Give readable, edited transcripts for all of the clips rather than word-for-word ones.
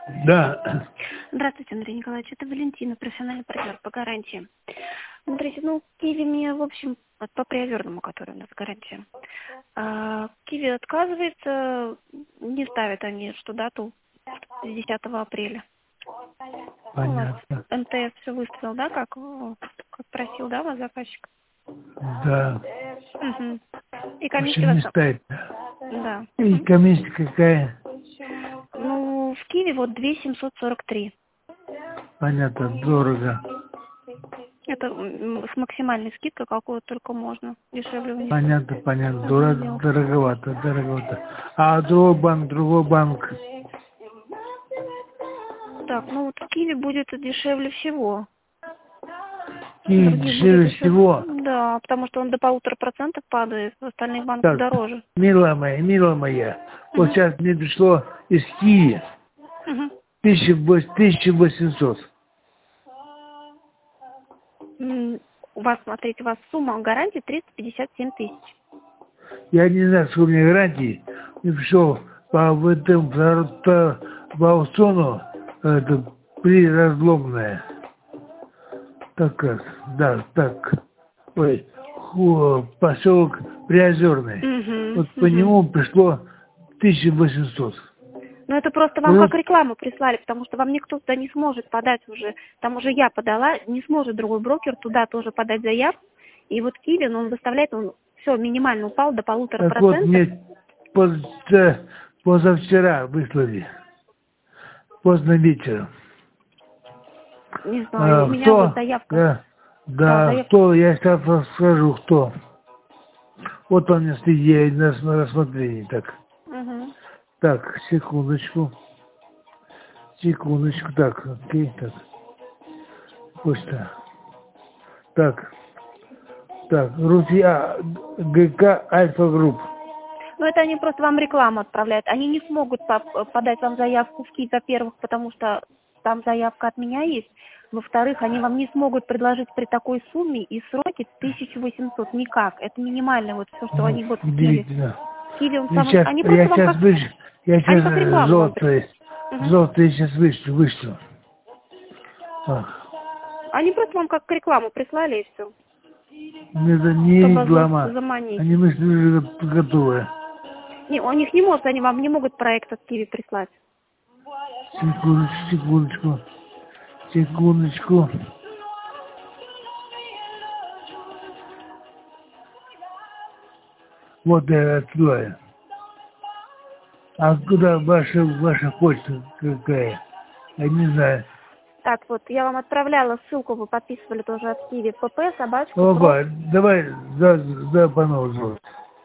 Да. Здравствуйте, Андрей Николаевич. Это Валентина, профессиональный партнер по гарантии. Смотрите, Киви мне, в общем, по приоверному, который у нас гарантия. Киви отказывается, не ставят они, что дату с 10 апреля. У вас Понятно. МТС все выставил, да, как просил, да, вас заказчик? Да. Угу. И В комиссия общем, у не вас... ставит. Да. И комиссия какая? В Киви вот 2743. Понятно, дорого. Это с максимальной скидкой, какую только можно. Дешевле у них. Понятно. Сделал. Дороговато. А другой банк. Так, Киви будет дешевле всего. И Других будет дешевле еще... всего. Да, потому что он до 1,5% падает, в остальных банках Так, дороже. милая моя, вот сейчас мне пришло из Киева Угу. 1800. У вас, смотрите, у вас сумма гарантии 357 тысяч. Я не знаю, сколько у меня гарантии. И пришел по аукциону, это приразломное. Так. Ой, поселок Приозерный. Вот по нему пришло 1800. Это просто вам как рекламу прислали, потому что вам никто туда не сможет подать уже. Там уже я подала, не сможет другой брокер туда тоже подать заявку. И вот Киви, он выставляет, он все минимально упал до 1,5%. Так вот, мне позавчера выслали, поздно вечером. Не знаю, у меня вот заявка. Да, кто, я сейчас расскажу, кто. Вот он мне стоит на рассмотрении, так. Так, секундочку, так, окей, так. Почта. Так, Русия, ГК Альфа Групп. Это они просто вам рекламу отправляют. Они не смогут подать вам заявку в Киев, во-первых, потому что там заявка от меня есть. Во-вторых, они вам не смогут предложить при такой сумме и сроке 1800. Никак. Это минимально вот все, что они вот хотели. Киви, они просто вам как... Я сейчас как рекламу вам прислали. Золотые сейчас вышлю. Они просто вам как рекламу прислали и все. Это не реклама. Заманить. Они мысли готовы. Не, у них не может, они вам не могут проект от Киви прислать. Секундочку. Вот я открою. А куда ваша почта какая? Я не знаю. Так, вот, я вам отправляла ссылку, вы подписывали тоже от Киви, pp, собачку. Опа, давай по новой.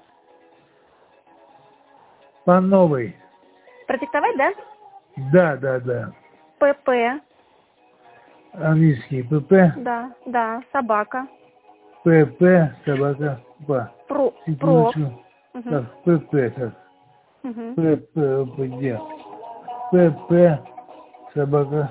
По новой. Продиктовать, да? Да. pp. Английский pp. Да, собака. pp, собака, Про. Так, pp, так. pp, где? pp, собака,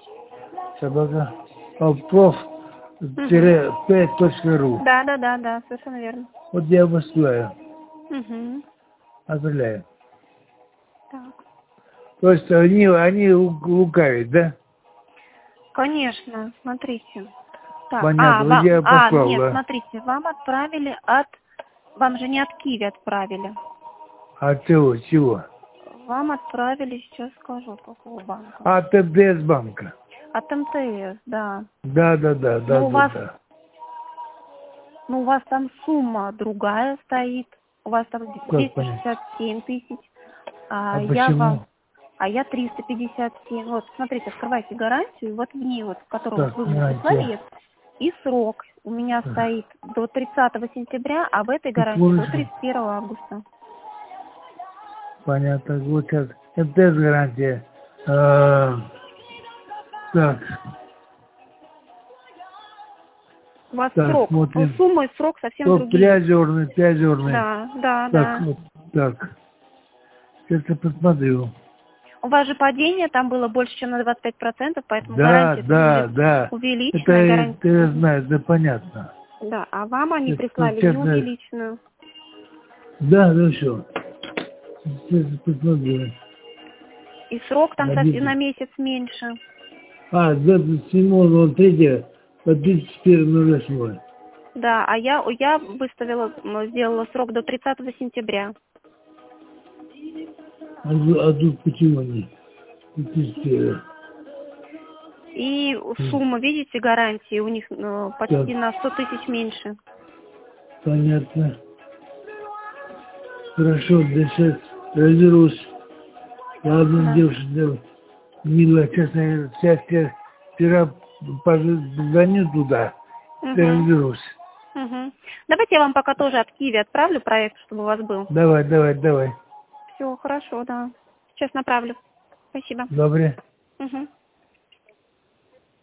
prof-p.ru. Да, совершенно верно. Вот я высылаю. Отправляю. Так. То есть они лукавят, да? Конечно, смотрите. Так, понятно, я послал, нет, да. Смотрите, вам отправили вам же не от Киви отправили. От чего? Вам отправили, сейчас скажу, какого банка. От МТС банка. От МТС, да. Да. У вас там сумма другая стоит. У вас там 267 тысяч. Почему? Я 357. Вот, смотрите, открывайте гарантию, вот в ней, вот, в которую Так, вы мне прислали, и срок у меня стоит до 30 сентября, а в этой гарантии до 31 августа. Понятно, вот сейчас МТС гарантия. Так. У вас срок, сумма и срок совсем другие. Приозерный. Да. Так. Сейчас я посмотрю. У вас же падение там было больше, чем на 25%, поэтому гарантия будет увеличенная. Это я знаю, да, понятно. Да, а вам они прислали неувеличенную. Да, все. Сейчас посмотрю. И срок там на месяц меньше. А, 27.03 по 31.08. Да, а я сделала срок до 30 сентября. А тут почему не? 31. И сумма, видите, гарантии у них почти на 100 тысяч меньше. Понятно. Хорошо, сейчас разберусь. Ладно, Да. девушка, милая, честно, сейчас вчера позвоню туда, разберусь. Давайте я вам пока тоже от Киви отправлю проект, чтобы у вас был. Давай. Все, хорошо, да. Сейчас направлю. Спасибо. Добре. Угу.